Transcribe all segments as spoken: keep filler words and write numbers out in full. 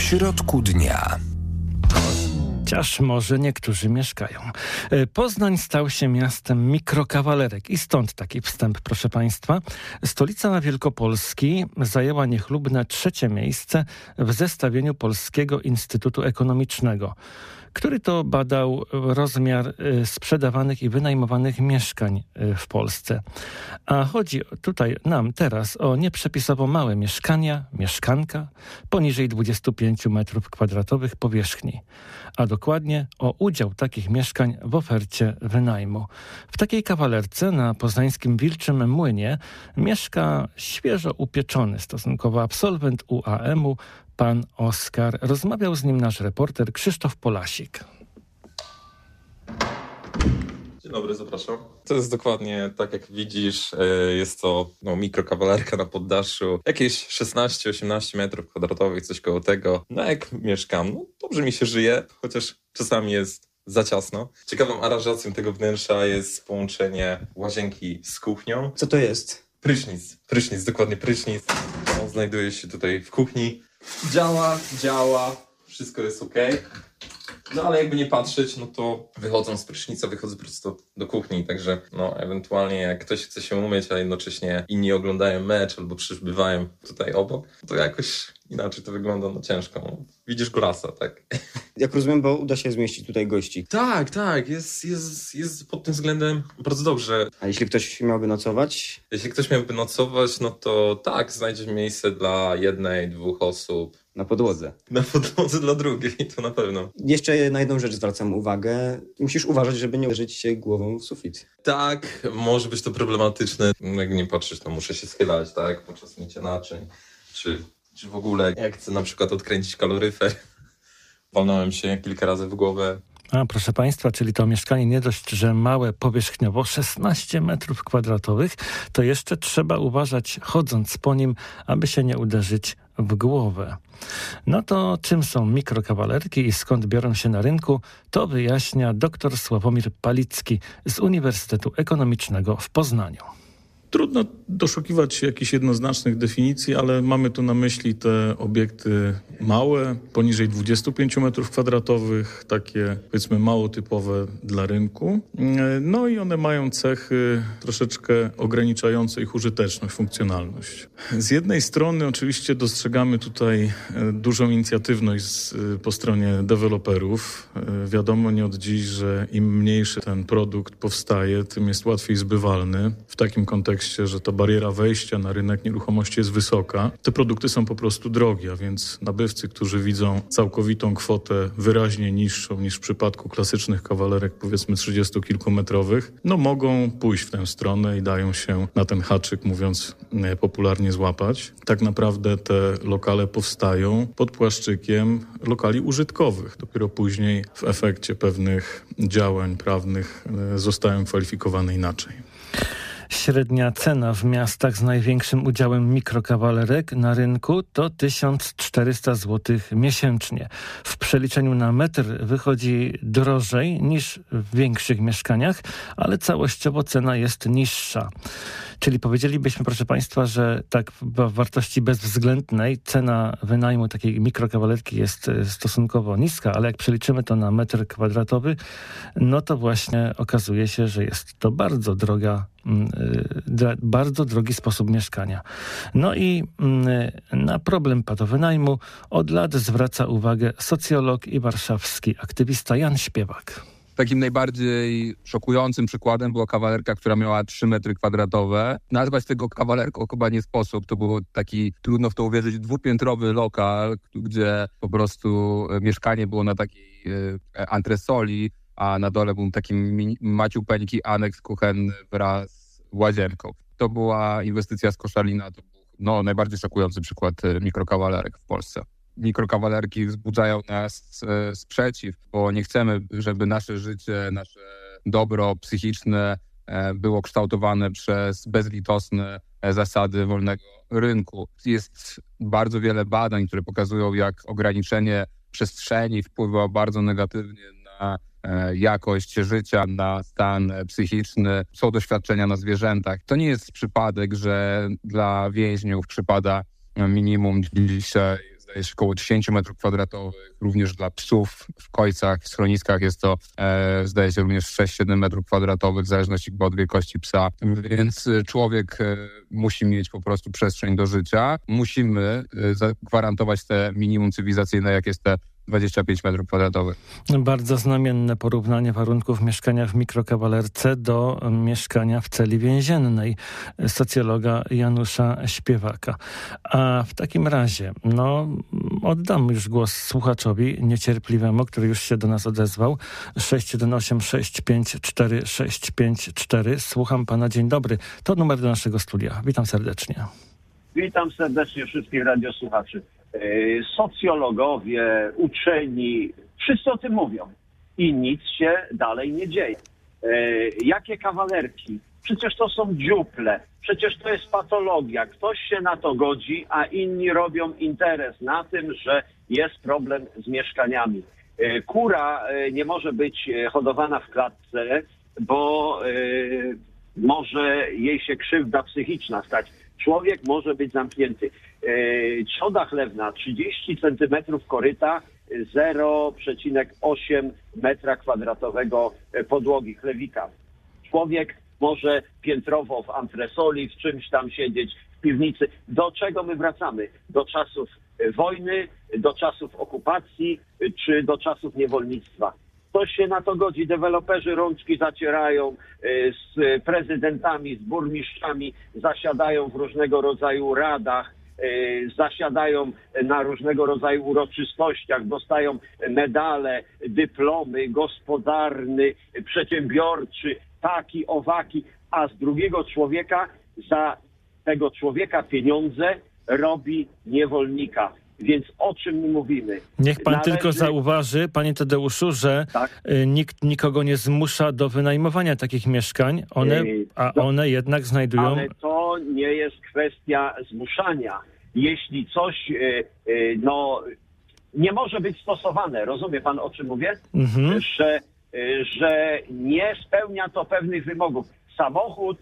środku dnia. Chociaż może niektórzy mieszkają. Poznań stał się miastem mikrokawalerek i stąd taki wstęp, proszę Państwa. Stolica Wielkopolski zajęła niechlubne trzecie miejsce w zestawieniu Polskiego Instytutu Ekonomicznego, który to badał rozmiar sprzedawanych i wynajmowanych mieszkań w Polsce. A chodzi tutaj nam teraz o nieprzepisowo małe mieszkania, mieszkanka poniżej dwudziestu pięciu metrów kwadratowych powierzchni, a dokładnie o udział takich mieszkań w ofercie wynajmu. W takiej kawalerce na poznańskim Wilczym Młynie mieszka świeżo upieczony stosunkowo absolwent U A M-u, pan Oskar. Rozmawiał z nim nasz reporter Krzysztof Polasik. Dzień dobry, zapraszam. To jest dokładnie tak, jak widzisz. Jest to no, mikrokawalerka na poddaszu. Jakieś szesnaście osiemnaście metrów kwadratowych, coś koło tego. No jak mieszkam, no dobrze mi się żyje, chociaż czasami jest za ciasno. Ciekawą aranżacją tego wnętrza jest połączenie łazienki z kuchnią. Co to jest? Prysznic. Prysznic, dokładnie prysznic. On znajduje się tutaj w kuchni. Działa, działa, wszystko jest okej. No ale jakby nie patrzeć, no to wychodząc z prysznica, wychodzę prosto do kuchni, także no ewentualnie jak ktoś chce się umyć, a jednocześnie inni oglądają mecz albo przybywają tutaj obok, to jakoś inaczej to wygląda, no ciężko. No, widzisz glasa, tak? Jak rozumiem, bo uda się zmieścić tutaj gości. Tak, tak, jest, jest, jest pod tym względem bardzo dobrze. A jeśli ktoś miałby nocować? Jeśli ktoś miałby nocować, no to tak, znajdziesz miejsce dla jednej, dwóch osób. Na podłodze. Na podłodze dla drugiej, to na pewno. Jeszcze na jedną rzecz zwracam uwagę. Musisz uważać, żeby nie uderzyć się głową w sufit. Tak, może być to problematyczne. Jak nie patrzeć, to muszę się schylać, tak? Podczas mycia naczyń. Czy, czy w ogóle jak chcę na przykład odkręcić kaloryfer. Walnąłem się kilka razy w głowę. A proszę Państwa, czyli to mieszkanie nie dość, że małe powierzchniowo, szesnaście metrów kwadratowych, to jeszcze trzeba uważać chodząc po nim, aby się nie uderzyć w głowę. No to czym są mikrokawalerki i skąd biorą się na rynku, to wyjaśnia dr Sławomir Palicki z Uniwersytetu Ekonomicznego w Poznaniu. Trudno doszukiwać się jakichś jednoznacznych definicji, ale mamy tu na myśli te obiekty małe, poniżej dwudziestu pięciu metrów kwadratowych, takie powiedzmy mało typowe dla rynku. No i one mają cechy troszeczkę ograniczające ich użyteczność, funkcjonalność. Z jednej strony oczywiście dostrzegamy tutaj dużą inicjatywność z, po stronie deweloperów. Wiadomo nie od dziś, że im mniejszy ten produkt powstaje, tym jest łatwiej zbywalny. W takim kontekście, że ta bariera wejścia na rynek nieruchomości jest wysoka. Te produkty są po prostu drogie, a więc nabywcy, którzy widzą całkowitą kwotę wyraźnie niższą niż w przypadku klasycznych kawalerek, powiedzmy trzydziestokilkumetrowych, no mogą pójść w tę stronę i dają się na ten haczyk, mówiąc popularnie, złapać. Tak naprawdę te lokale powstają pod płaszczykiem lokali użytkowych. Dopiero później w efekcie pewnych działań prawnych zostają kwalifikowane inaczej. Średnia cena w miastach z największym udziałem mikrokawalerek na rynku to tysiąc czterysta złotych miesięcznie. W przeliczeniu na metr wychodzi drożej niż w większych mieszkaniach, ale całościowo cena jest niższa. Czyli powiedzielibyśmy, proszę Państwa, że tak w wartości bezwzględnej cena wynajmu takiej mikrokawalerki jest stosunkowo niska, ale jak przeliczymy to na metr kwadratowy, no to właśnie okazuje się, że jest to bardzo droga, bardzo drogi sposób mieszkania. No i na problem patowynajmu od lat zwraca uwagę socjolog i warszawski aktywista Jan Śpiewak. Takim najbardziej szokującym przykładem była kawalerka, która miała trzy metry kwadratowe. Nazwać tego kawalerką chyba nie sposób. To był taki, trudno w to uwierzyć, dwupiętrowy lokal, gdzie po prostu mieszkanie było na takiej antresoli, a na dole był taki maciupeńki aneks kuchenny wraz z łazienką. To była inwestycja z Koszalina. To był no, najbardziej szokujący przykład mikrokawalerek w Polsce. Mikrokawalerki wzbudzają nas e, sprzeciw, bo nie chcemy, żeby nasze życie, nasze dobro psychiczne e, było kształtowane przez bezlitosne e, zasady wolnego rynku. Jest bardzo wiele badań, które pokazują, jak ograniczenie przestrzeni wpływa bardzo negatywnie na e, jakość życia, na stan psychiczny. Są doświadczenia na zwierzętach. To nie jest przypadek, że dla więźniów przypada minimum dzisiaj zdaje się około dziesięć metrów kwadratowych, również dla psów w kojcach, w schroniskach jest to e, zdaje się również sześć siedem metrów kwadratowych, w zależności od wielkości psa, więc człowiek e, musi mieć po prostu przestrzeń do życia. Musimy e, zagwarantować te minimum cywilizacyjne, jak jest te dwadzieścia pięć metrów kwadratowych. Bardzo znamienne porównanie warunków mieszkania w mikrokawalerce do mieszkania w celi więziennej socjologa Janusza Śpiewaka. A w takim razie, no, oddam już głos słuchaczowi niecierpliwemu, który już się do nas odezwał. sześć jeden osiem sześć pięć cztery sześć pięć cztery. Słucham pana, dzień dobry. To numer do naszego studia. Witam serdecznie. Witam serdecznie wszystkich radiosłuchaczy. Socjologowie, uczeni, wszyscy o tym mówią i nic się dalej nie dzieje. Jakie kawalerki? Przecież to są dziuple, przecież to jest patologia. Ktoś się na to godzi, a inni robią interes na tym, że jest problem z mieszkaniami. Kura nie może być hodowana w klatce, bo może jej się krzywda psychiczna stać. Człowiek może być zamknięty. Trzoda chlewna trzydzieści centymetrów koryta, zero przecinek osiem metra kwadratowego podłogi chlewika. Człowiek może piętrowo w antresoli, w czymś tam siedzieć, w piwnicy. Do czego my wracamy? Do czasów wojny, do czasów okupacji czy do czasów niewolnictwa? Ktoś się na to godzi, deweloperzy rączki zacierają, z prezydentami, z burmistrzami zasiadają w różnego rodzaju radach, zasiadają na różnego rodzaju uroczystościach, dostają medale, dyplomy, gospodarny, przedsiębiorczy, taki, owaki, a z drugiego człowieka, za tego człowieka pieniądze robi niewolnika. Więc o czym my mówimy? Niech pan Należy... tylko zauważy, panie Tadeuszu, że tak? nikt nikogo nie zmusza do wynajmowania takich mieszkań, one, a one jednak znajdują... Ale to nie jest kwestia zmuszania. Jeśli coś no, nie może być stosowane, rozumie pan, o czym mówię? Mhm. Że, że nie spełnia to pewnych wymogów. Samochód,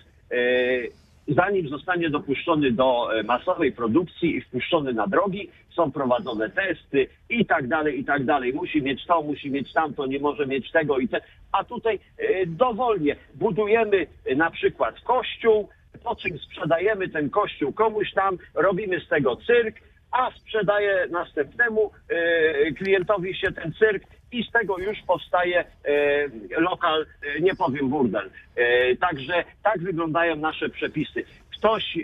zanim zostanie dopuszczony do masowej produkcji i wpuszczony na drogi, są prowadzone testy i tak dalej, i tak dalej. Musi mieć to, musi mieć tamto, nie może mieć tego i te. A tutaj dowolnie budujemy na przykład kościół, po czym sprzedajemy ten kościół komuś tam, robimy z tego cyrk, a sprzedaje następnemu e, klientowi się ten cyrk i z tego już powstaje e, lokal, e, nie powiem burdel. E, także tak wyglądają nasze przepisy. Ktoś e,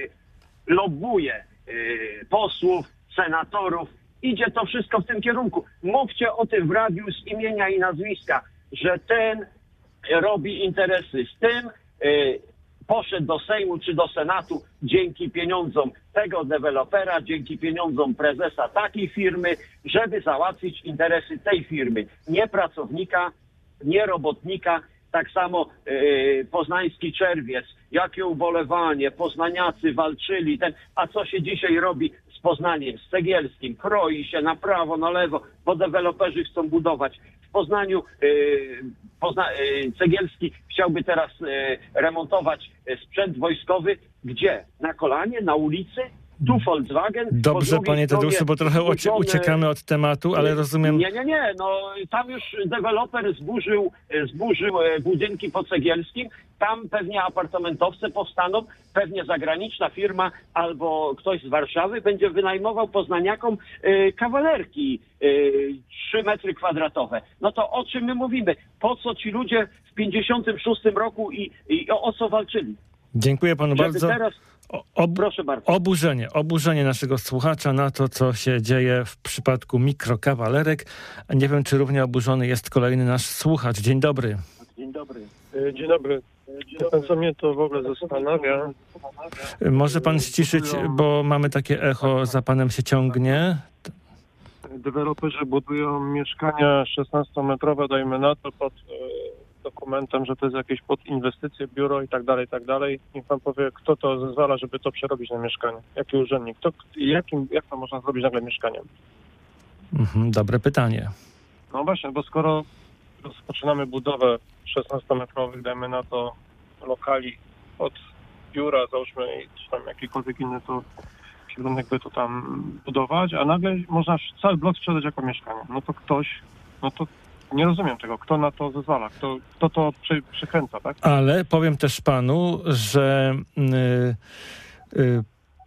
lobbuje e, posłów, senatorów, idzie to wszystko w tym kierunku. Mówcie o tym w radiu z imienia i nazwiska, że ten robi interesy z tym, e, poszedł do Sejmu czy do Senatu dzięki pieniądzom tego dewelopera, dzięki pieniądzom prezesa takiej firmy, żeby załatwić interesy tej firmy. Nie pracownika, nie robotnika. Tak samo yy, poznański czerwiec, jakie ubolewanie, poznaniacy walczyli. Ten, a co się dzisiaj robi z Poznaniem, z Cegielskim? Kroi się na prawo, na lewo, bo deweloperzy chcą budować. W Poznaniu yy, Pozna, yy, Cegielski chciałby teraz yy, remontować yy, sprzęt wojskowy. Gdzie? Na kolanie? Na ulicy? Tu Volkswagen. Dobrze, panie Tadeuszu, bo trochę zburzone... uciekamy od tematu, ale rozumiem... Nie, nie, nie. No, tam już deweloper zburzył, zburzył budynki po Cegielskim. Tam pewnie apartamentowce powstaną, pewnie zagraniczna firma albo ktoś z Warszawy będzie wynajmował poznaniakom y, kawalerki y, trzy metry kwadratowe. No to o czym my mówimy? Po co ci ludzie w pięćdziesiątym szóstym roku i, i o, o co walczyli? Dziękuję panu Żeby bardzo. Teraz... Ob- Proszę bardzo. Oburzenie, oburzenie naszego słuchacza na to, co się dzieje w przypadku mikrokawalerek. Nie wiem, czy równie oburzony jest kolejny nasz słuchacz. Dzień dobry. Dzień dobry. Dzień dobry. To, co mnie to w ogóle zastanawia... Może pan ściszyć, bo mamy takie echo, za panem się ciągnie. Deweloperzy budują mieszkania szesnastometrowe, dajmy na to, pod dokumentem, że to jest jakieś pod inwestycje, biuro i tak dalej, i tak dalej. Niech pan powie, kto to zezwala, żeby to przerobić na mieszkanie? Jaki urzędnik? Kto, jakim, jak to można zrobić nagle mieszkaniem? Mhm, dobre pytanie. No właśnie, bo skoro rozpoczynamy budowę szesnastometrowych, dajmy na to, lokali od biura, załóżmy, czy tam jakikolwiek inny to kierunek, by to tam budować, a nagle można cały blok sprzedać jako mieszkanie. No to ktoś, no to nie rozumiem tego, kto na to zezwala, kto, kto to przy, przykręca, tak? Ale powiem też panu, że yy, yy,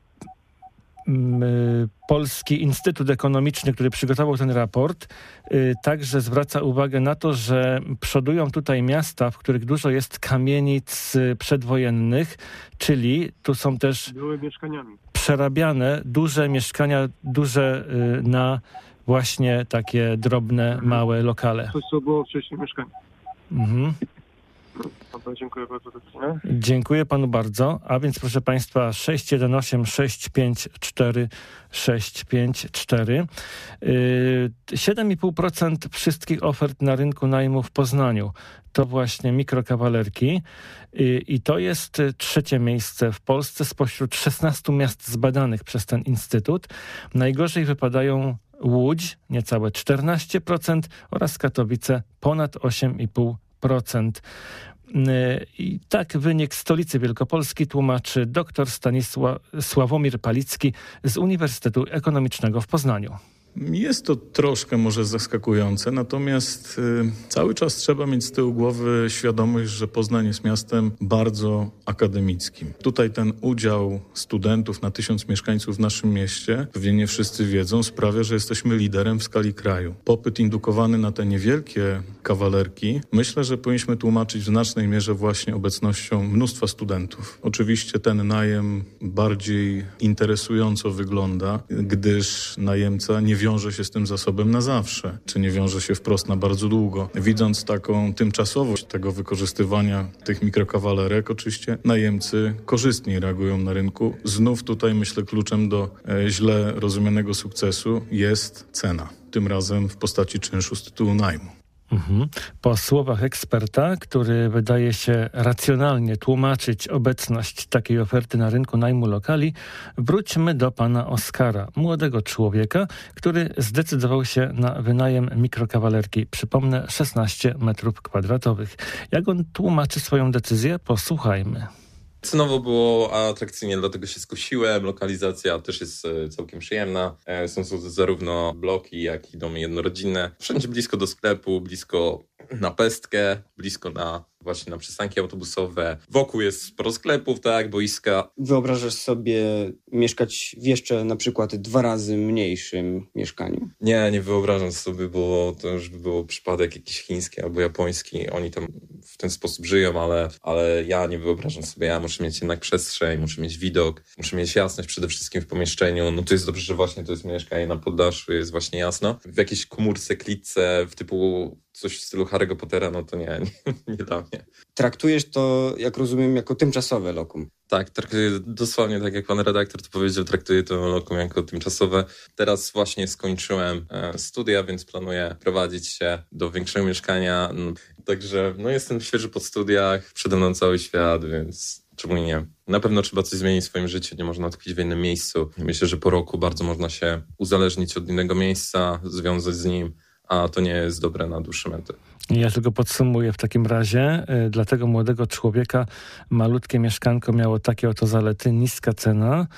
Polski Instytut Ekonomiczny, który przygotował ten raport, także zwraca uwagę na to, że przodują tutaj miasta, w których dużo jest kamienic przedwojennych, czyli tu są też były mieszkaniami przerabiane duże mieszkania, duże na właśnie takie drobne, mhm. małe lokale. Coś, co było wcześniej mieszkanie. Mhm. Dobra, dziękuję bardzo. Dziękuję panu bardzo. A więc proszę państwa, sześć jeden osiem sześć pięć cztery sześć pięć cztery. siedem i pół procent wszystkich ofert na rynku najmu w Poznaniu to właśnie mikrokawalerki i to jest trzecie miejsce w Polsce spośród szesnastu miast zbadanych przez ten instytut. Najgorzej wypadają Łódź, niecałe czternaście procent oraz Katowice, ponad osiem i pół procent. I tak wynik stolicy Wielkopolski tłumaczy dr Stanisław Sławomir Palicki z Uniwersytetu Ekonomicznego w Poznaniu. Jest to troszkę może zaskakujące, natomiast y, cały czas trzeba mieć z tyłu głowy świadomość, że Poznań jest miastem bardzo akademickim. Tutaj ten udział studentów na tysiąc mieszkańców w naszym mieście, pewnie nie wszyscy wiedzą, sprawia, że jesteśmy liderem w skali kraju. Popyt indukowany na te niewielkie kawalerki, myślę, że powinniśmy tłumaczyć w znacznej mierze właśnie obecnością mnóstwa studentów. Oczywiście ten najem bardziej interesująco wygląda, gdyż najemca nie wiąże się z tym zasobem na zawsze, czy nie wiąże się wprost na bardzo długo. Widząc taką tymczasowość tego wykorzystywania tych mikrokawalerek, oczywiście najemcy korzystniej reagują na rynku. Znów tutaj myślę kluczem do e, źle rozumianego sukcesu jest cena, tym razem w postaci czynszu z tytułu najmu. Mhm. Po słowach eksperta, który wydaje się racjonalnie tłumaczyć obecność takiej oferty na rynku najmu lokali, wróćmy do pana Oskara, młodego człowieka, który zdecydował się na wynajem mikrokawalerki. Przypomnę, szesnaście metrów kwadratowych. Jak on tłumaczy swoją decyzję? Posłuchajmy. Cenowo było atrakcyjnie, dlatego się skusiłem. Lokalizacja też jest całkiem przyjemna. Są to zarówno bloki, jak i domy jednorodzinne. Wszędzie blisko do sklepu, blisko na pestkę, blisko na właśnie na przystanki autobusowe. Wokół jest sporo sklepów, tak, boiska. Wyobrażasz sobie mieszkać w jeszcze na przykład dwa razy mniejszym mieszkaniu? Nie, nie wyobrażam sobie, bo to już by było przypadek jakiś chiński albo japoński. Oni tam w ten sposób żyją, ale, ale ja nie wyobrażam sobie. Ja muszę mieć jednak przestrzeń, muszę mieć widok, muszę mieć jasność przede wszystkim w pomieszczeniu. No to jest dobrze, że właśnie to jest mieszkanie na poddaszu, jest właśnie jasno. W jakiejś komórce, klitce, w typu coś w stylu Harry'ego Pottera, no to nie, nie, nie dla mnie. Traktujesz to, jak rozumiem, jako tymczasowe lokum? Tak, traktuję dosłownie tak jak pan redaktor to powiedział, traktuję to lokum jako tymczasowe. Teraz właśnie skończyłem studia, więc planuję prowadzić się do większego mieszkania. Także no jestem świeży po studiach, przede mną cały świat, więc czemu nie? Na pewno trzeba coś zmienić w swoim życiu, nie można tkwić w jednym miejscu. Myślę, że po roku bardzo można się uzależnić od innego miejsca, związać z nim, a to nie jest dobre na dłuższe metę. Ja tylko podsumuję w takim razie. Dla tego młodego człowieka malutkie mieszkanko miało takie oto zalety: niska cena,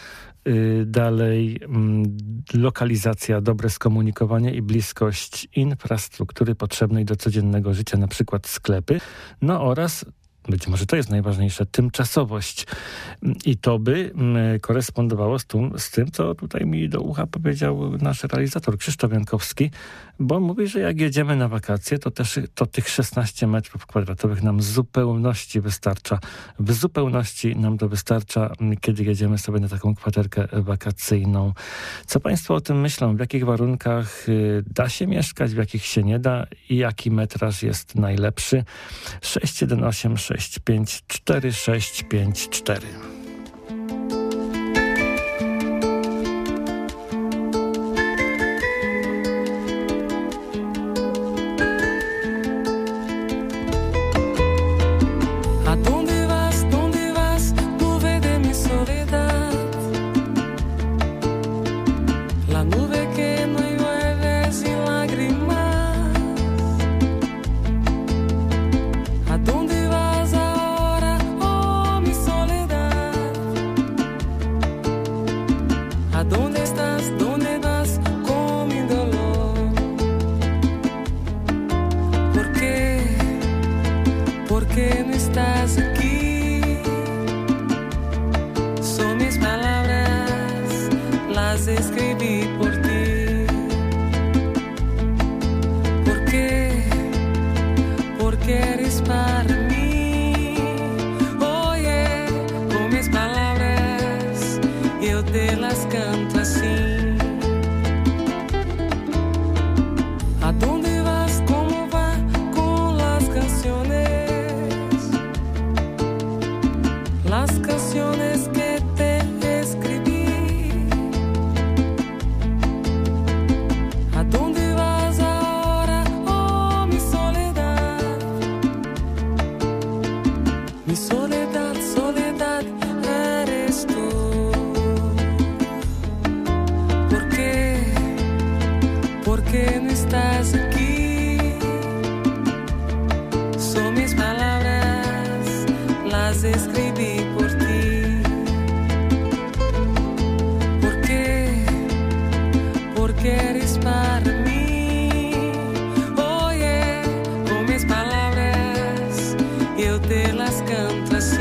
dalej lokalizacja, dobre skomunikowanie i bliskość infrastruktury potrzebnej do codziennego życia, na przykład sklepy, no oraz być może to jest najważniejsze, tymczasowość. I to by korespondowało z tym, z tym, co tutaj mi do ucha powiedział nasz realizator Krzysztof Jankowski, bo mówi, że jak jedziemy na wakacje, to też to tych szesnaście metrów kwadratowych nam w zupełności wystarcza. W zupełności nam to wystarcza, kiedy jedziemy sobie na taką kwaterkę wakacyjną. Co państwo o tym myślą? W jakich warunkach da się mieszkać, w jakich się nie da i jaki metraż jest najlepszy? sześć jeden osiem sześć pięć cztery sześć pięć cztery. ¿A dónde vas ahora, oh mi soledad? porque no estás aquí. Son mis palabras, las escribí por ti. ¿Por qué? Porque eres para mí. Oye, con mis palabras yo te las canto así. ¿A dónde vas? ¿Cómo va con las canciones? Las canciones que te escribí. ¿A dónde vas ahora? Oh, mi soledad. Mi soledad, soledad, eres tú. ¿Por qué? ¿Por qué no estás aquí? Son mis palabras, las escribí por ti. ¿Por qué? Porque eres para mí. Oye, con mis palabras yo te las canto así.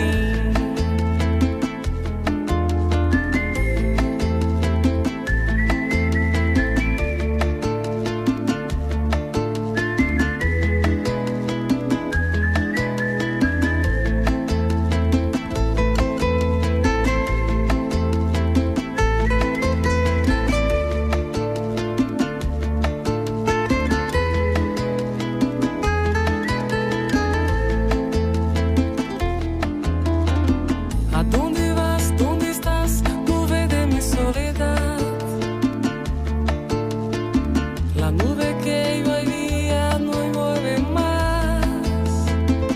¿A dónde vas? ¿Dónde estás? Nube de mi soledad. La nube que yo había no mueve más.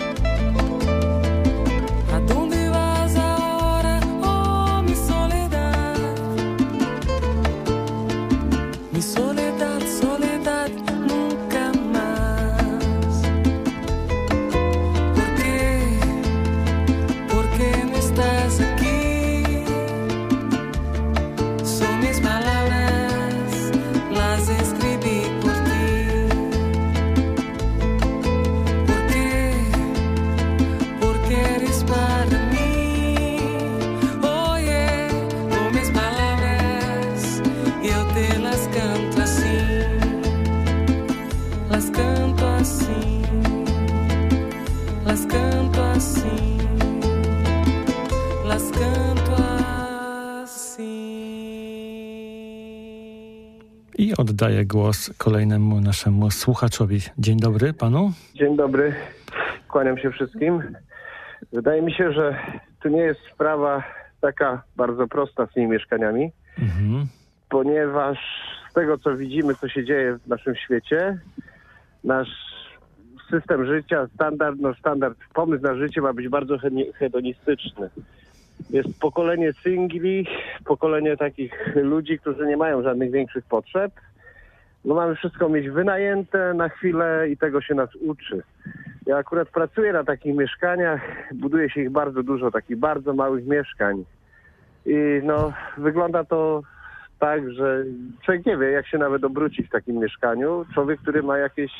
¿A dónde vas ahora? Oh, mi soledad. Mi soledad, soledad, nunca más. ¿Por qué? ¿Por qué no estás aquí? Son mis palabras, las escribí por ti. ¿Por qué? Porque eres para mí. Oye, con mis palabras yo te las canto así. Las canto así. Las canto así. Las canto así. I oddaję głos kolejnemu naszemu słuchaczowi. Dzień dobry panu. Dzień dobry, kłaniam się wszystkim. Wydaje mi się, że tu nie jest sprawa taka bardzo prosta z tymi mieszkaniami, Mhm. ponieważ z tego, co widzimy, co się dzieje w naszym świecie, nasz system życia, standard, no standard, pomysł na życie ma być bardzo he- hedonistyczny. Jest pokolenie singli, pokolenie takich ludzi, którzy nie mają żadnych większych potrzeb. No mamy wszystko mieć wynajęte na chwilę i tego się nas uczy. Ja akurat pracuję na takich mieszkaniach, buduje się ich bardzo dużo, takich bardzo małych mieszkań. I no, wygląda to tak, że człowiek nie wie, jak się nawet obrócić w takim mieszkaniu. Człowiek, który ma jakieś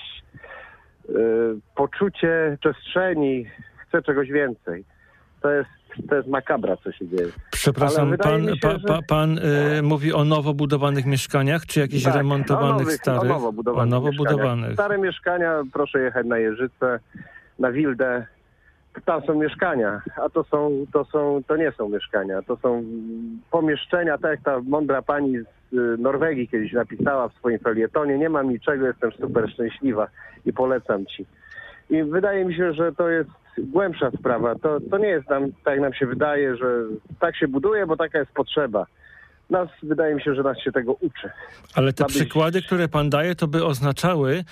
y, poczucie przestrzeni, chce czegoś więcej. To jest, to jest makabra, co się dzieje. Przepraszam, Ale wydaje pan, mi się, pa, że- pa, pan y, mówi o nowo budowanych mieszkaniach, czy jakichś Tak, remontowanych o nowych, starych? O nowo budowanych. O nowo mieszkaniach. budowanych. Stare mieszkania, proszę jechać na Jeżyce, na Wildę. Tam są mieszkania, a to są, to są, to nie są mieszkania, to są pomieszczenia, tak jak ta mądra pani z y, Norwegii kiedyś napisała w swoim felietonie, nie mam niczego, jestem super szczęśliwa i polecam ci. I wydaje mi się, że to jest głębsza sprawa. To, to nie jest nam, tak jak nam się wydaje, że tak się buduje, bo taka jest potrzeba. Nas, wydaje mi się, że nas się tego uczy. Ale te Ma być- przykłady, które pan daje, to by oznaczały,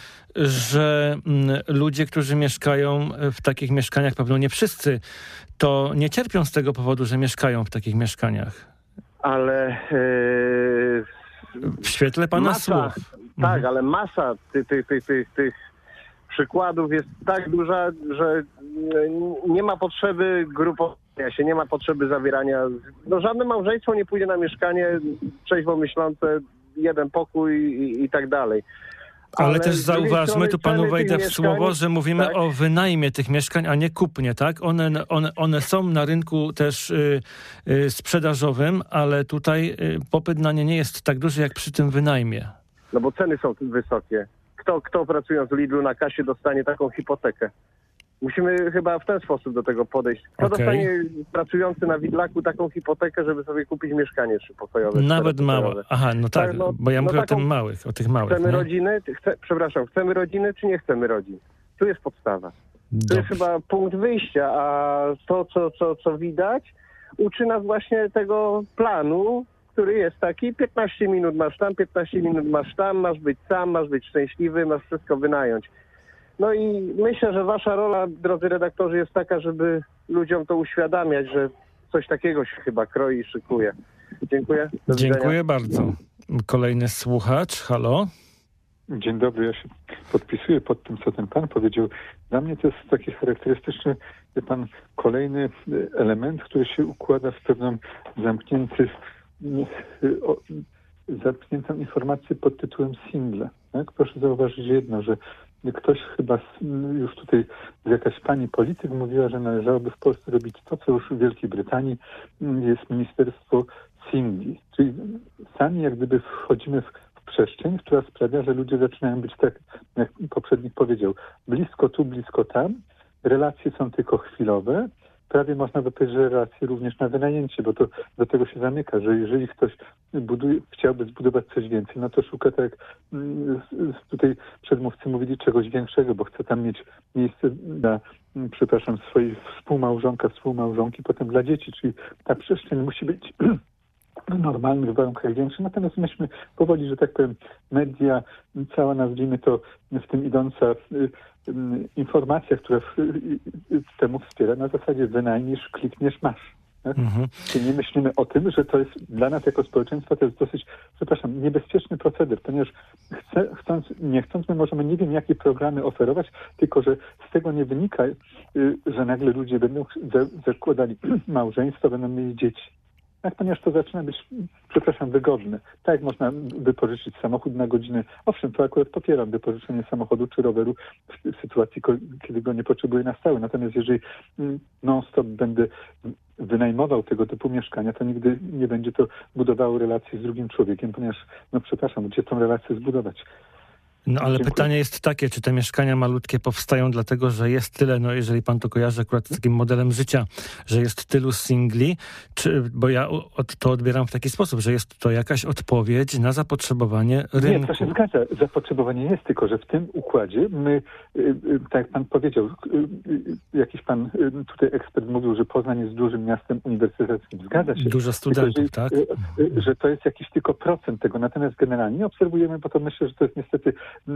że mm, ludzie, którzy mieszkają w takich mieszkaniach, pewno nie wszyscy, to nie cierpią z tego powodu, że mieszkają w takich mieszkaniach. Ale yy, W świetle pana masa, słów. tak, Mhm. ale masa tych, tych, tych, tych, tych przykładów jest tak duża, że nie ma potrzeby grupowania się, nie ma potrzeby zawierania. No żadne małżeństwo nie pójdzie na mieszkanie trzeźwo myślące, jeden pokój i, i tak dalej. Ale, Ale też z drugiej zauważmy, strony tu panu ceny wejdę tych w słowo, mieszkań, że mówimy tak? o wynajmie tych mieszkań, a nie kupnie, tak? One, one, one są na rynku też y, y, sprzedażowym, ale tutaj y, popyt na nie nie jest tak duży jak przy tym wynajmie. No bo ceny są wysokie. Kto, kto pracując w Lidlu na kasie dostanie taką hipotekę? Musimy chyba w ten sposób do tego podejść. Kto Okej. dostanie pracujący na Widlaku taką hipotekę, żeby sobie kupić mieszkanie trzypokojowe? Nawet małe. czteropokojowe? Aha, no tak, Tak, no- bo ja no mówię o taką- tym małych, o tych małych. Chcemy nie? rodziny? Chce, przepraszam, chcemy rodziny czy nie chcemy rodzin? Tu jest podstawa. To jest Dobrze. chyba punkt wyjścia, a to, co, co, co widać, uczy nas właśnie tego planu, który jest taki, piętnaście minut masz tam, piętnaście minut masz tam, masz być sam, masz być szczęśliwy, masz wszystko wynająć. No i myślę, że wasza rola, drodzy redaktorzy, jest taka, żeby ludziom to uświadamiać, że coś takiego się chyba kroi i szykuje. Dziękuję. Do widzenia. Dziękuję bardzo. Kolejny słuchacz, halo? Dzień dobry, ja się podpisuję pod tym, co ten pan powiedział. Dla mnie to jest taki charakterystyczny, wie pan, kolejny element, który się układa w pewną zamknięty, o, zamkniętą informację pod tytułem single. Tak? Proszę zauważyć jedno, że ktoś chyba, już tutaj jakaś pani polityk mówiła, że należałoby w Polsce robić to, co już w Wielkiej Brytanii jest ministerstwo singli. Czyli sami jak gdyby wchodzimy w przestrzeń, która sprawia, że ludzie zaczynają być tak, jak poprzednik powiedział, blisko tu, blisko tam. Relacje są tylko chwilowe. Prawie można by powiedzieć, że relacje również na wynajęcie, bo to do tego się zamyka, że jeżeli ktoś buduje, chciałby zbudować coś więcej, no to szuka, tak jak tutaj przedmówcy mówili, czegoś większego, bo chce tam mieć miejsce dla, przepraszam, swojej współmałżonka, współmałżonki, potem dla dzieci, czyli ta przestrzeń musi być w normalnych warunkach większy. Natomiast myśmy powoli, że tak powiem, media, cała nazwijmy to w tym idąca y, y, informacja, która w, y, y, temu wspiera, na zasadzie wynajmiesz, klikniesz, masz. Tak? Mhm. Czyli nie myślimy o tym, że to jest dla nas jako społeczeństwa to jest dosyć, przepraszam, niebezpieczny proceder, ponieważ chce, chcąc, nie chcąc, my możemy nie wiem jakie programy oferować, tylko że z tego nie wynika, y, że nagle ludzie będą za, zakładali małżeństwo, będą mieli dzieci. Tak, ponieważ to zaczyna być, przepraszam, wygodne. Tak jak można wypożyczyć samochód na godzinę. Owszem, to akurat popieram wypożyczenie samochodu czy roweru w, w sytuacji, kiedy go nie potrzebuję na stałe. Natomiast jeżeli non-stop będę wynajmował tego typu mieszkania, to nigdy nie będzie to budowało relacji z drugim człowiekiem, ponieważ, no przepraszam, gdzie tą relację zbudować? No ale Dziękuję. Pytanie jest takie, czy te mieszkania malutkie powstają dlatego, że jest tyle, no jeżeli pan to kojarzy akurat z takim modelem życia, że jest tylu singli, czy, bo ja od, to odbieram w taki sposób, że jest to jakaś odpowiedź na zapotrzebowanie rynku. Nie, to się zgadza. Zapotrzebowanie jest, tylko że w tym układzie my, tak jak pan powiedział, jakiś pan tutaj ekspert mówił, że Poznań jest dużym miastem uniwersyteckim. Zgadza się. Dużo studentów, tylko, że, tak? Że to jest jakiś tylko procent tego. Natomiast generalnie obserwujemy, bo to myślę, że to jest niestety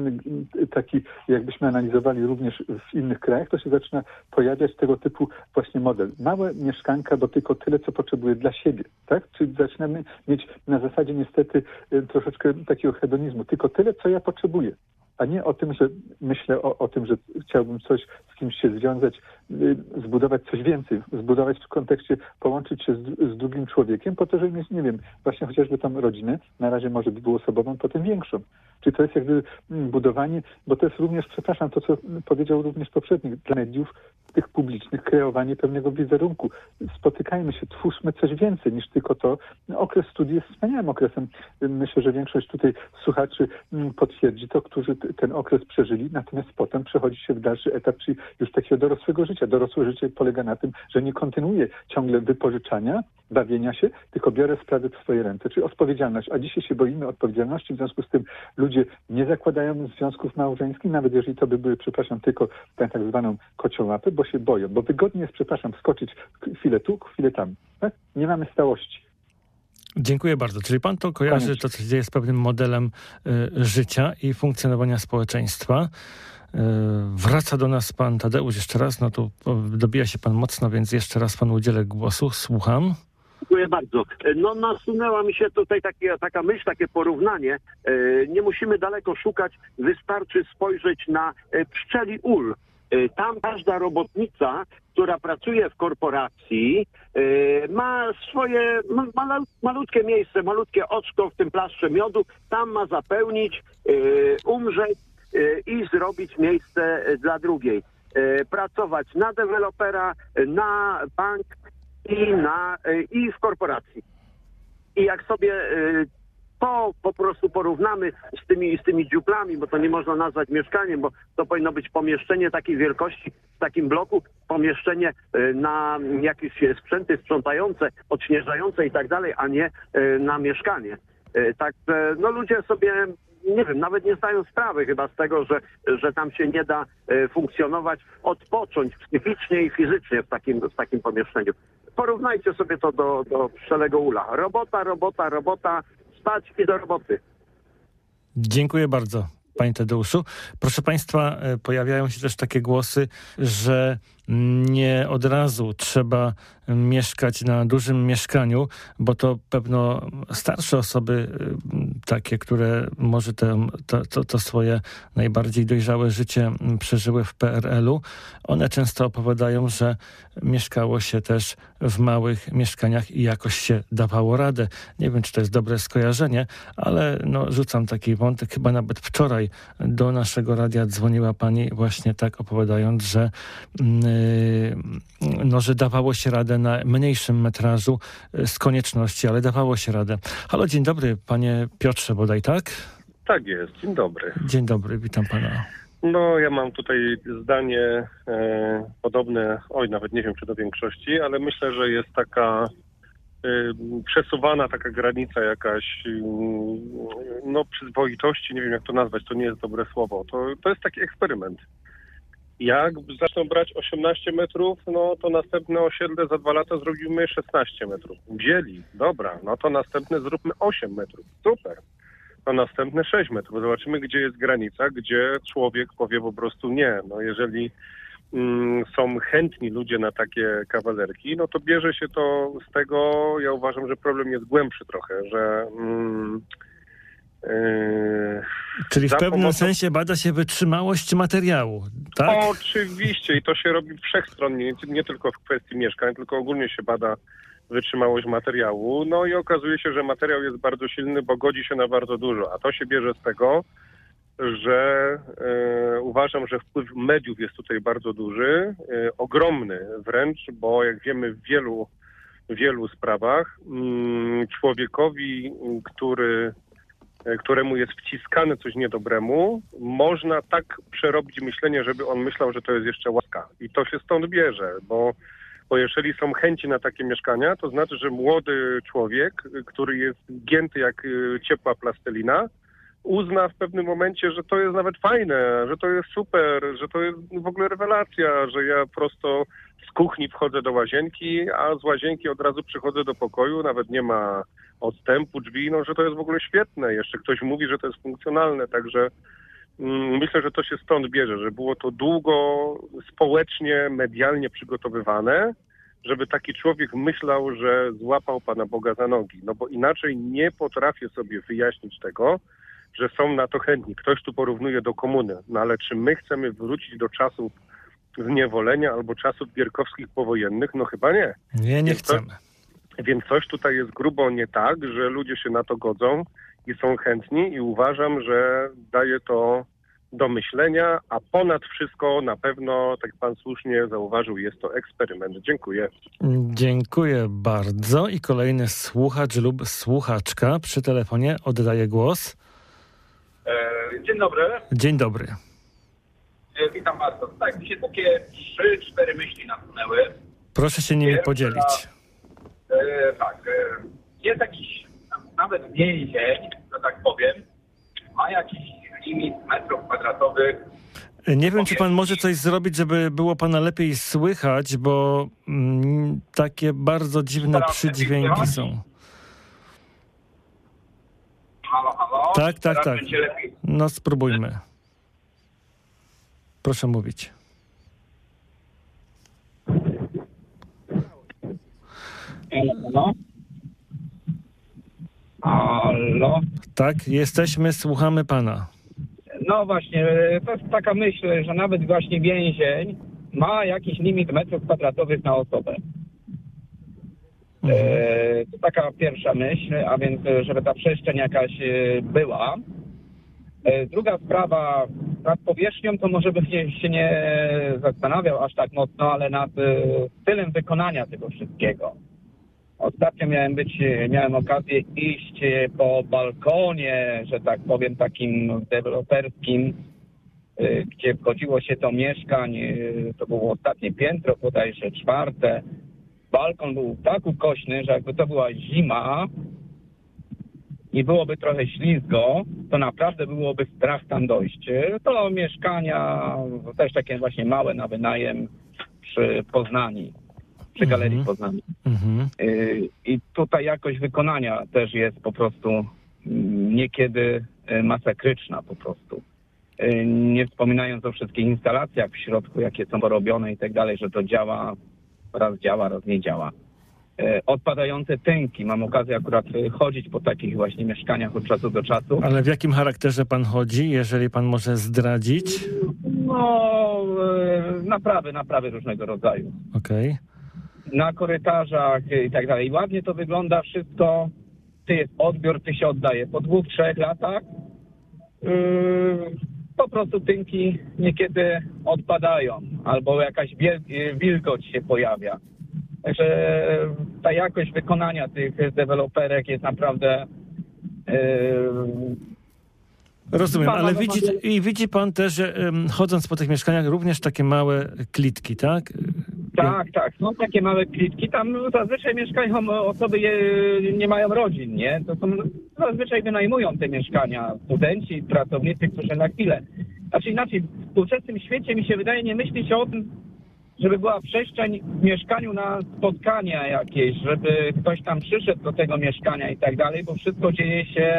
taki, jakbyśmy analizowali również w innych krajach, to się zaczyna pojawiać tego typu właśnie model. Małe mieszkanka, bo tylko tyle, co potrzebuje dla siebie, tak? Czyli zaczynamy mieć na zasadzie niestety troszeczkę takiego hedonizmu. Tylko tyle, co ja potrzebuję, a nie o tym, że myślę o, o tym, że chciałbym coś z kimś się związać, zbudować coś więcej, zbudować w kontekście, połączyć się z, z drugim człowiekiem po to, żeby mieć, nie wiem, właśnie chociażby tą rodzinę, na razie może dwuosobową, potem większą. Czyli to jest jakby budowanie, bo to jest również, przepraszam, to co powiedział również poprzednik, dla mediów tych publicznych, kreowanie pewnego wizerunku. Spotykajmy się, twórzmy coś więcej niż tylko to. Okres studiów jest wspaniałym okresem. Myślę, że większość tutaj słuchaczy potwierdzi to, którzy ten okres przeżyli, natomiast potem przechodzi się w dalszy etap, czyli już takiego dorosłego życia. Dorosłe życie polega na tym, że nie kontynuuję ciągle wypożyczania, bawienia się, tylko biorę sprawy w swoje ręce, czyli odpowiedzialność. A dzisiaj się boimy odpowiedzialności, w związku z tym ludzie nie zakładają związków małżeńskich, nawet jeżeli to by były, przepraszam, tylko tak, tak zwaną kocią łapę, bo się boją, bo wygodnie jest, przepraszam, wskoczyć chwilę tu, chwilę tam. Tak? Nie mamy stałości. Dziękuję bardzo. Czyli pan to kojarzy Koniecznie. To, co się dzieje z pewnym modelem y, życia i funkcjonowania społeczeństwa. Y, wraca do nas pan Tadeusz jeszcze raz, no tu dobija się pan mocno, więc jeszcze raz panu udzielę głosu. Słucham. Dziękuję bardzo. No nasunęła mi się tutaj takie, taka myśl, takie porównanie. Nie musimy daleko szukać, wystarczy spojrzeć na pszczeli ul. Tam każda robotnica, która pracuje w korporacji, ma swoje malutkie miejsce, malutkie oczko w tym plastrze miodu. Tam ma zapełnić, umrzeć i zrobić miejsce dla drugiej. Pracować na dewelopera, na bank i, na, i w korporacji. I jak sobie to po prostu porównamy z tymi, z tymi dziuplami, bo to nie można nazwać mieszkaniem, bo to powinno być pomieszczenie takiej wielkości w takim bloku, pomieszczenie na jakieś sprzęty sprzątające, odśnieżające i tak dalej, a nie na mieszkanie. Tak, no ludzie sobie, nie wiem, nawet nie zdają sprawy chyba z tego, że, że tam się nie da funkcjonować, odpocząć psychicznie i fizycznie w takim, w takim pomieszczeniu. Porównajcie sobie to do, do Pszczelego Ula. Robota, robota, robota, spać i do roboty. Dziękuję bardzo, panie Tadeuszu. Proszę państwa, pojawiają się też takie głosy, że nie od razu trzeba mieszkać na dużym mieszkaniu, bo to pewno starsze osoby, takie, które może te, to, to, to swoje najbardziej dojrzałe życie przeżyły w P R L-u, one często opowiadają, że mieszkało się też w małych mieszkaniach i jakoś się dawało radę. Nie wiem, czy to jest dobre skojarzenie, ale no, rzucam taki wątek. Chyba nawet wczoraj do naszego radia dzwoniła pani właśnie tak opowiadając, że no, że dawało się radę na mniejszym metrażu z konieczności, ale dawało się radę. Halo, dzień dobry, panie Piotrze bodaj, tak? Tak jest, dzień dobry. Dzień dobry, witam pana. No, ja mam tutaj zdanie e, podobne, oj, nawet nie wiem, czy do większości, ale myślę, że jest taka e, przesuwana taka granica jakaś, e, no, przyzwoitości, nie wiem jak to nazwać, to nie jest dobre słowo. To, to jest taki eksperyment. Jak zaczną brać osiemnaście metrów, no to następne osiedle za dwa lata zrobimy szesnaście metrów. Wzięli, dobra, no to następne zróbmy osiem metrów. Super. To następne sześć metrów. Zobaczymy, gdzie jest granica, gdzie człowiek powie po prostu nie. No jeżeli mm, są chętni ludzie na takie kawalerki, no to bierze się to z tego, ja uważam, że problem jest głębszy trochę, że... Mm, Yy, Czyli w pewnym pomocą... sensie bada się wytrzymałość materiału, tak? Oczywiście i to się robi wszechstronnie, nie tylko w kwestii mieszkań, tylko ogólnie się bada wytrzymałość materiału. No i okazuje się, że materiał jest bardzo silny, bo godzi się na bardzo dużo, a to się bierze z tego, że e, uważam, że wpływ mediów jest tutaj bardzo duży, e, ogromny wręcz, bo jak wiemy w wielu, wielu sprawach mm, człowiekowi, który któremu jest wciskane coś niedobremu, można tak przerobić myślenie, żeby on myślał, że to jest jeszcze łaska. I to się stąd bierze, bo, bo jeżeli są chęci na takie mieszkania, to znaczy, że młody człowiek, który jest gięty jak ciepła plastelina, uzna w pewnym momencie, że to jest nawet fajne, że to jest super, że to jest w ogóle rewelacja, że ja prosto z kuchni wchodzę do łazienki, a z łazienki od razu przychodzę do pokoju, nawet nie ma odstępu drzwi, no że to jest w ogóle świetne. Jeszcze ktoś mówi, że to jest funkcjonalne, także mm, myślę, że to się stąd bierze, że było to długo społecznie, medialnie przygotowywane, żeby taki człowiek myślał, że złapał Pana Boga za nogi. No bo inaczej nie potrafię sobie wyjaśnić tego, że są na to chętni. Ktoś tu porównuje do komuny, no ale czy my chcemy wrócić do czasów zniewolenia albo czasów gierkowskich powojennych? No chyba nie. Nie, nie chcemy. Więc coś tutaj jest grubo nie tak, że ludzie się na to godzą i są chętni i uważam, że daje to do myślenia, a ponad wszystko na pewno, tak pan słusznie zauważył, jest to eksperyment. Dziękuję. Dziękuję bardzo i kolejny słuchacz lub słuchaczka przy telefonie oddaje głos. Dzień dobry. Dzień dobry. Witam bardzo. Tak, mi się takie trzy, cztery myśli nasunęły. Proszę się nimi Pierwsza, podzielić. E, tak, e, jest jakiś nawet więzień, że tak powiem, ma jakiś limit metrów kwadratowych. Nie wiem, czy pan może coś zrobić, żeby było pana lepiej słychać, bo mm, takie bardzo dziwne przydźwięki są. Halo, halo? Tak, tak, Teraz tak. będzie lepiej. No spróbujmy. Proszę mówić. Halo? Halo? Tak, jesteśmy, słuchamy pana. No właśnie, to jest taka myśl, że nawet właśnie więzień ma jakiś limit metrów kwadratowych na osobę. Mhm. E, to taka pierwsza myśl, a więc żeby ta przestrzeń jakaś e, była. E, druga sprawa, nad powierzchnią to może bym nie, się nie zastanawiał aż tak mocno, ale nad e, stylem wykonania tego wszystkiego. Ostatnio miałem być, miałem okazję iść po balkonie, że tak powiem, takim deweloperskim, y, gdzie wchodziło się do mieszkań, y, to było ostatnie piętro, bodajże czwarte. Balkon był tak ukośny, że jakby to była zima i byłoby trochę ślizgo, to naprawdę byłoby strach tam dojść. To mieszkania, też takie właśnie małe na wynajem przy Poznaniu. Przy Galerii Mhm. Poznania. Mhm. Y, I tutaj jakość wykonania też jest po prostu mm, niekiedy y, masakryczna po prostu. Y, Nie wspominając o wszystkich instalacjach w środku, jakie są robione i tak dalej, że to działa, raz działa, raz nie działa. Y, Odpadające tynki. Mam okazję akurat y, chodzić po takich właśnie mieszkaniach od czasu do czasu. Ale w jakim charakterze pan chodzi, jeżeli pan może zdradzić? No, y, naprawy, naprawy różnego rodzaju. Okej. Na korytarzach i tak dalej. Ładnie to wygląda wszystko. Ty jest odbiór, ty się oddaje. Po dwóch, trzech latach yy, po prostu tynki niekiedy odpadają albo jakaś wiel- wilgoć się pojawia. Także ta jakość wykonania tych deweloperek jest naprawdę yy, Rozumiem, Pan- ale pan- widzi, i widzi pan też, że em, chodząc po tych mieszkaniach, również takie małe klitki, tak? Tak, tak. Są takie małe klitki. Tam zazwyczaj mieszkają osoby, je, nie mają rodzin, nie? To są, zazwyczaj wynajmują te mieszkania studenci, pracownicy, którzy na chwilę. Znaczy inaczej, w współczesnym świecie mi się wydaje, nie myśli się o tym, żeby była przestrzeń w mieszkaniu na spotkania jakieś, żeby ktoś tam przyszedł do tego mieszkania i tak dalej, bo wszystko dzieje się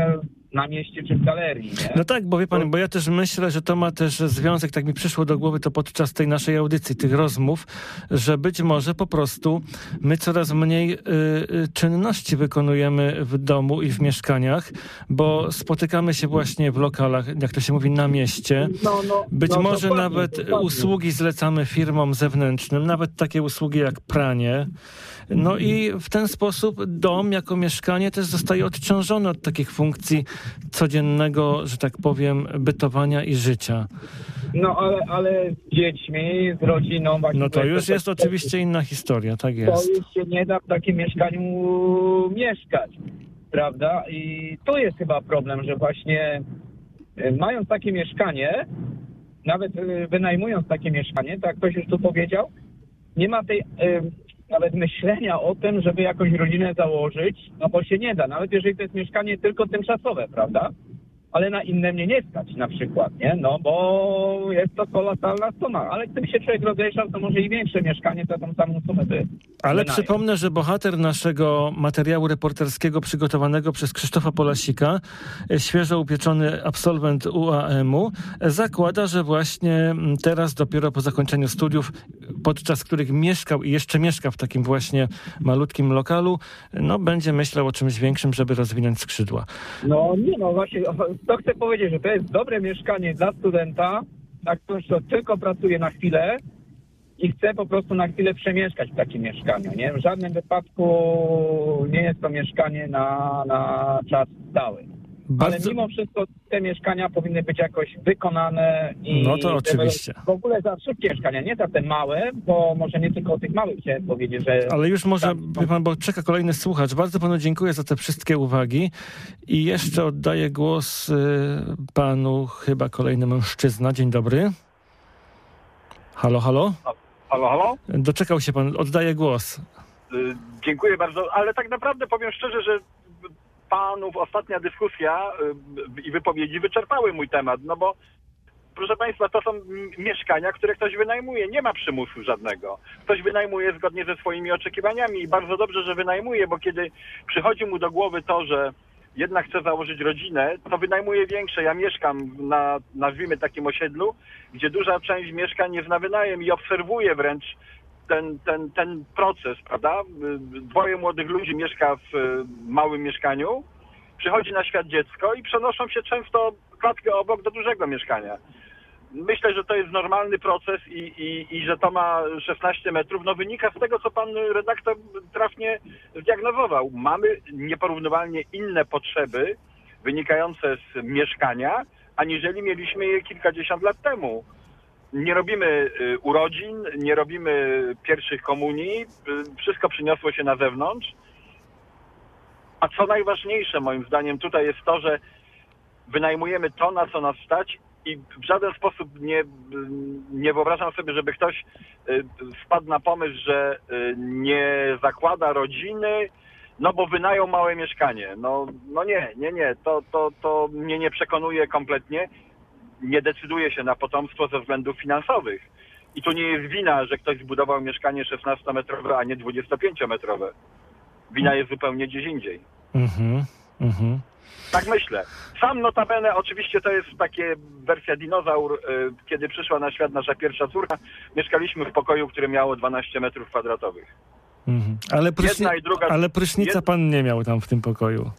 na mieście czy w galerii, nie? No tak, bo wie pan, bo ja też myślę, że to ma też związek, tak mi przyszło do głowy to podczas tej naszej audycji, tych rozmów, że być może po prostu my coraz mniej y, y, czynności wykonujemy w domu i w mieszkaniach, bo spotykamy się właśnie w lokalach, jak to się mówi, na mieście. No, no, Być no, może dokładnie, nawet dokładnie. usługi zlecamy firmom zewnętrznym, nawet takie usługi jak pranie. No i w ten sposób dom jako mieszkanie też zostaje odciążony od takich funkcji codziennego, że tak powiem, bytowania i życia. No ale, ale z dziećmi, z rodziną... właśnie No to już to- jest to- oczywiście inna historia, tak To jest. już się nie da w takim mieszkaniu mieszkać, prawda? I tu jest chyba problem, że właśnie y, mając takie mieszkanie, nawet y, wynajmując takie mieszkanie, tak ktoś już tu powiedział, nie ma tej... Y, nawet myślenia o tym, żeby jakąś rodzinę założyć, no bo się nie da, nawet jeżeli to jest mieszkanie tylko tymczasowe, prawda? Ale na inne mnie nie stać na przykład, nie? No bo jest to kolosalna suma, ale gdyby się człowiek rozejrzał, to może i większe mieszkanie to tą samą sumę by Ale wynajął. przypomnę, że bohater naszego materiału reporterskiego przygotowanego przez Krzysztofa Polasika, e, świeżo upieczony absolwent U A M-u, e, zakłada, że właśnie m, teraz dopiero po zakończeniu studiów, podczas których mieszkał i jeszcze mieszka w takim właśnie malutkim lokalu, no będzie myślał o czymś większym, żeby rozwinąć skrzydła. No nie no, właśnie to chcę powiedzieć, że to jest dobre mieszkanie dla studenta, na którym to tylko pracuje na chwilę i chce po prostu na chwilę przemieszkać w takim mieszkaniu, nie? W żadnym wypadku nie jest to mieszkanie na, na czas stały. Ale Bardzo- mimo wszystko te mieszkania powinny być jakoś wykonane i... No to oczywiście. W ogóle za wszystkie mieszkania, nie za te małe, bo może nie tylko o tych małych chciałem powiedzieć, że... Ale już może, tam są- wie pan, bo czeka kolejny słuchacz. Bardzo panu dziękuję za te wszystkie uwagi i jeszcze oddaję głos y, panu, chyba kolejny mężczyzna. Dzień dobry. Halo, halo? Halo, halo? Doczekał się pan, oddaję głos. Y, Dziękuję bardzo, ale tak naprawdę powiem szczerze, że panów ostatnia dyskusja y, i wypowiedzi wyczerpały mój temat, no bo proszę państwa, to są m- mieszkania, które ktoś wynajmuje, nie ma przymusu żadnego. Ktoś wynajmuje zgodnie ze swoimi oczekiwaniami i bardzo dobrze, że wynajmuje, bo kiedy przychodzi mu do głowy to, że jednak chce założyć rodzinę, to wynajmuje większe. Ja mieszkam na, nazwijmy takim osiedlu, gdzie duża część mieszkań jest na wynajem i obserwuję wręcz ten, ten, ten proces, prawda? Dwoje młodych ludzi mieszka w małym mieszkaniu przychodzi na świat dziecko i przenoszą się często klatkę obok do dużego mieszkania. Myślę, że to jest normalny proces i, i, i że to ma szesnaście metrów. No wynika z tego, co pan redaktor trafnie zdiagnozował. Mamy nieporównywalnie inne potrzeby wynikające z mieszkania, aniżeli mieliśmy je kilkadziesiąt lat temu. Nie robimy urodzin, nie robimy pierwszych komunii, wszystko przyniosło się na zewnątrz. A co najważniejsze moim zdaniem tutaj jest to, że wynajmujemy to, na co nas stać i w żaden sposób nie, nie wyobrażam sobie, żeby ktoś wpadł na pomysł, że nie zakłada rodziny, no bo wynają małe mieszkanie. No, no nie, nie, nie, to, to, to mnie nie przekonuje kompletnie. Nie decyduje się na potomstwo ze względów finansowych. I tu nie jest wina, że ktoś zbudował mieszkanie szesnastometrowe, a nie dwudziestopięciometrowe. Wina jest zupełnie gdzieś indziej. Mhm, mhm. Tak myślę. Sam notabene, oczywiście to jest takie wersja dinozaur, kiedy przyszła na świat nasza pierwsza córka, mieszkaliśmy w pokoju, który miało dwanaście metrów kwadratowych. Mhm. Ale, pryszni... druga... Ale prysznica Jed... pan nie miał tam w tym pokoju.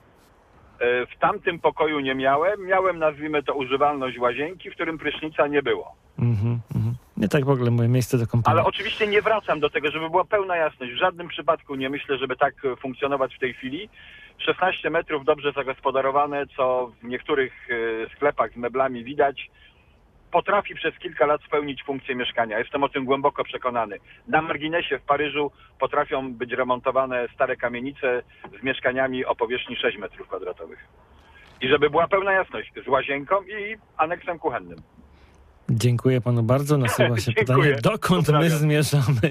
W tamtym pokoju nie miałem. Miałem, nazwijmy to, używalność łazienki, w którym prysznica nie było. Mhm, mhm. Nie tak w ogóle moje miejsce do kąpieli. Ale oczywiście nie wracam do tego, żeby była pełna jasność. W żadnym przypadku nie myślę, żeby tak funkcjonować w tej chwili. szesnaście metrów dobrze zagospodarowane, co w niektórych sklepach z meblami widać, potrafi przez kilka lat spełnić funkcję mieszkania. Jestem o tym głęboko przekonany. Na marginesie w Paryżu potrafią być remontowane stare kamienice z mieszkaniami o powierzchni sześć metrów kwadratowych. I żeby była pełna jasność, z łazienką i aneksem kuchennym. Dziękuję panu bardzo. Nasuwa się pytanie, dokąd Pozdrawiam. my zmierzamy?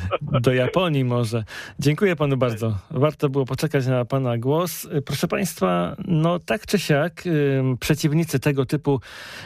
Do Japonii może. Dziękuję panu bardzo. Warto było poczekać na pana głos. Proszę państwa, no tak czy siak, y, przeciwnicy tego typu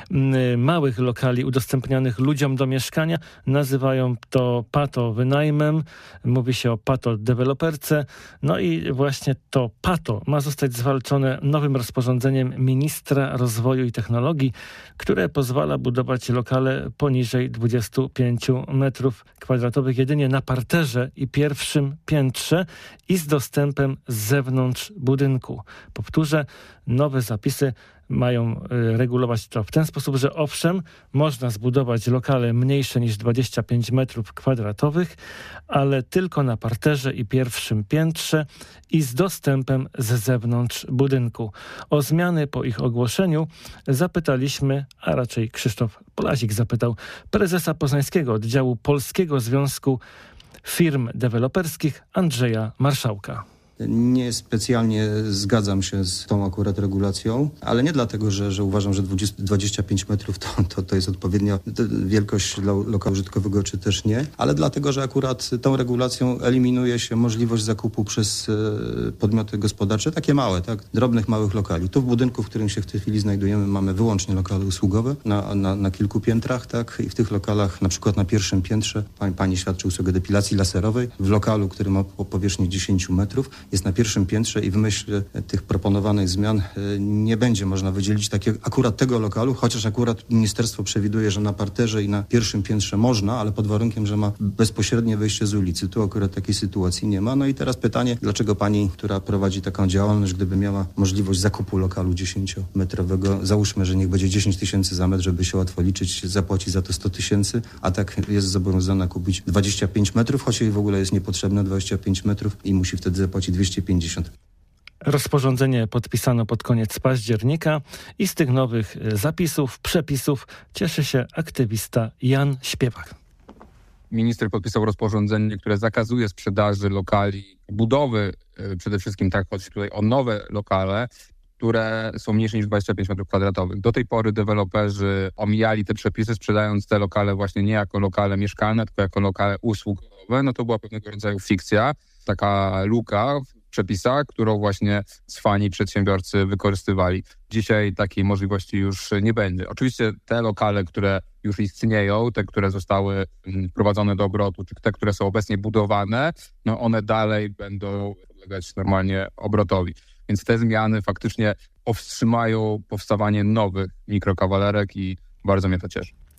y, małych lokali udostępnianych ludziom do mieszkania nazywają to pato wynajmem. Mówi się o pato deweloperce. No i właśnie to pato ma zostać zwalczone nowym rozporządzeniem ministra rozwoju i technologii, które pozwala budować lokale poniżej dwudziestu pięciu metrów kwadratowych jedynie na parterze i pierwszym piętrze i z dostępem z zewnątrz budynku. Powtórzę, nowe zapisy mają regulować to w ten sposób, że owszem, można zbudować lokale mniejsze niż dwadzieścia pięć metrów kwadratowych, ale tylko na parterze i pierwszym piętrze i z dostępem z zewnątrz budynku. O zmiany po ich ogłoszeniu zapytaliśmy, a raczej Krzysztof Polazik zapytał prezesa poznańskiego oddziału Polskiego Związku Firm Deweloperskich Andrzeja Marszałka. Nie specjalnie zgadzam się z tą akurat regulacją, ale nie dlatego, że, że uważam, że dwadzieścia pięć metrów to, to, to jest odpowiednia wielkość dla lokału użytkowego, czy też nie, ale dlatego, że akurat tą regulacją eliminuje się możliwość zakupu przez podmioty gospodarcze, takie małe, tak, drobnych, małych lokali. Tu w budynku, w którym się w tej chwili znajdujemy, mamy wyłącznie lokale usługowe na, na, na kilku piętrach, tak, i w tych lokalach, na przykład na pierwszym piętrze, pani, pani świadczy usługę depilacji laserowej, w lokalu, który ma po powierzchni dziesięć metrów, jest na pierwszym piętrze i w myśl tych proponowanych zmian nie będzie można wydzielić takiego, akurat tego lokalu, chociaż akurat ministerstwo przewiduje, że na parterze i na pierwszym piętrze można, ale pod warunkiem, że ma bezpośrednie wejście z ulicy. Tu akurat takiej sytuacji nie ma. No i teraz pytanie, dlaczego pani, która prowadzi taką działalność, gdyby miała możliwość zakupu lokalu dziesięciometrowego, załóżmy, że niech będzie dziesięć tysięcy za metr, żeby się łatwo liczyć, zapłaci za to sto tysięcy, a tak jest zobowiązana kupić dwadzieścia pięć metrów, choć jej w ogóle jest niepotrzebne dwadzieścia pięć metrów i musi wtedy zapłacić dwieście pięćdziesiąt. Rozporządzenie podpisano pod koniec października i z tych nowych zapisów, przepisów cieszy się aktywista Jan Śpiewak. Minister podpisał rozporządzenie, które zakazuje sprzedaży lokali, budowy przede wszystkim, tak, chodzi tutaj o nowe lokale, które są mniejsze niż dwadzieścia pięć metrów kwadratowych. Do tej pory deweloperzy omijali te przepisy, sprzedając te lokale właśnie nie jako lokale mieszkalne, tylko jako lokale usługowe. No to była pewnego rodzaju fikcja, taka luka w przepisach, którą właśnie cwani przedsiębiorcy wykorzystywali. Dzisiaj takiej możliwości już nie będzie. Oczywiście te lokale, które już istnieją, te, które zostały wprowadzone do obrotu, czy te, które są obecnie budowane, no one dalej będą podlegać normalnie obrotowi. Więc te zmiany faktycznie powstrzymają powstawanie nowych mikrokawalerek i bardzo mnie to cieszy.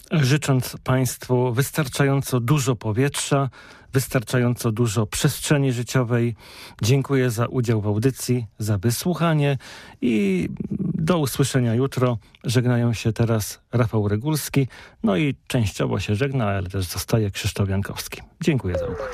życząc Państwu wystarczająco dużo powietrza, wystarczająco dużo przestrzeni życiowej. Dziękuję za udział w audycji, za wysłuchanie i do usłyszenia jutro. Żegnają się teraz Rafał Regulski, no i częściowo się żegna, ale też zostaje Krzysztof Jankowski. Dziękuję za uwagę.